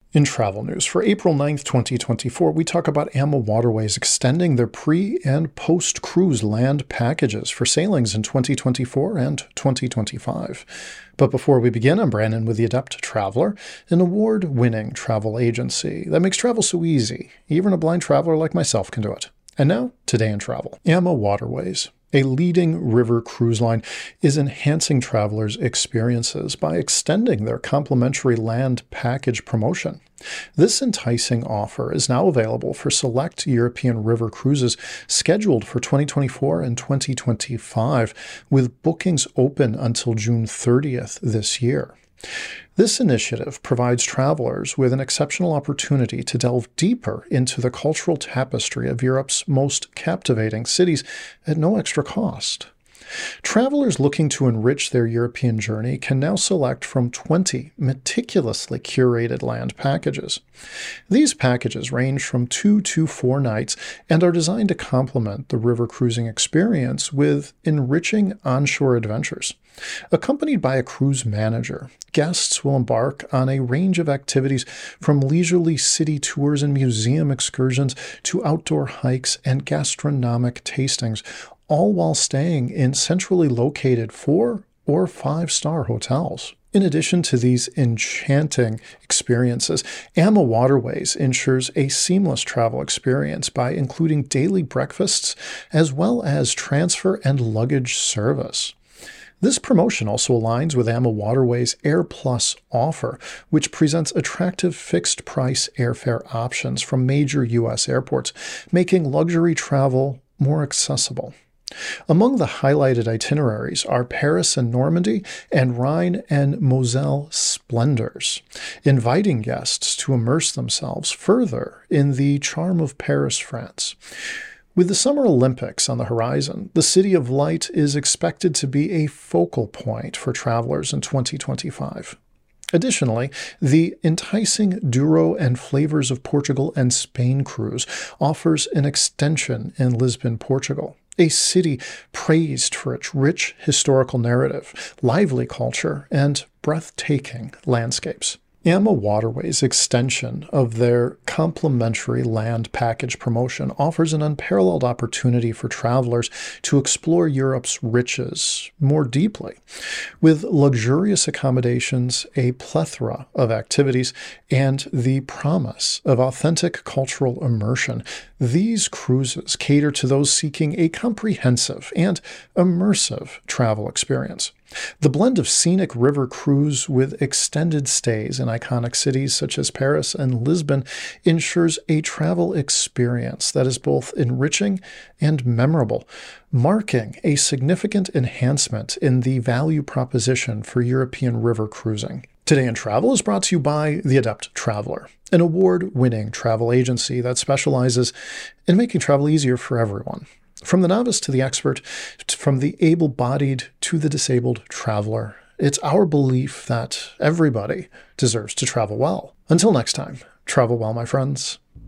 In travel news for April 9th, 2024, we talk about AMA Waterways extending their pre- and post-cruise land packages for sailings in 2024 and 2025. But before we begin, I'm Brandon with The Adept Traveler, an award-winning travel agency that makes travel so easy. Even a blind traveler like myself can do it. And now, today in travel. AMA Waterways, a leading river cruise line, is enhancing travelers' experiences by extending their complimentary land package promotion. This enticing offer is now available for select European river cruises scheduled for 2024 and 2025, with bookings open until June 30th this year. This initiative provides travelers with an exceptional opportunity to delve deeper into the cultural tapestry of Europe's most captivating cities at no extra cost. Travelers looking to enrich their European journey can now select from 20 meticulously curated land packages. These packages range from 2 to 4 nights and are designed to complement the river cruising experience with enriching onshore adventures. Accompanied by a cruise manager, guests will embark on a range of activities from leisurely city tours and museum excursions to outdoor hikes and gastronomic tastings, all while staying in centrally located 4- or 5-star hotels. In addition to these enchanting experiences, AMA Waterways ensures a seamless travel experience by including daily breakfasts as well as transfer and luggage service. This promotion also aligns with AMA Waterways' Air Plus offer, which presents attractive fixed-price airfare options from major U.S. airports, making luxury travel more accessible. Among the highlighted itineraries are Paris and Normandy and Rhine and Moselle splendors, inviting guests to immerse themselves further in the charm of Paris, France. With the Summer Olympics on the horizon, the City of Light is expected to be a focal point for travelers in 2025. Additionally, the enticing Douro and Flavors of Portugal and Spain cruise offers an extension in Lisbon, Portugal, a city praised for its rich historical narrative, lively culture, and breathtaking landscapes. AMA Waterways' extension of their complimentary land package promotion offers an unparalleled opportunity for travelers to explore Europe's riches more deeply. With luxurious accommodations, a plethora of activities, and the promise of authentic cultural immersion, these cruises cater to those seeking a comprehensive and immersive travel experience. The blend of scenic river cruise with extended stays in iconic cities such as Paris and Lisbon ensures a travel experience that is both enriching and memorable, marking a significant enhancement in the value proposition for European river cruising. Today in Travel is brought to you by The Adept Traveler, an award-winning travel agency that specializes in making travel easier for everyone. From the novice to the expert, from the able-bodied to the disabled traveler, it's our belief that everybody deserves to travel well. Until next time, travel well, my friends.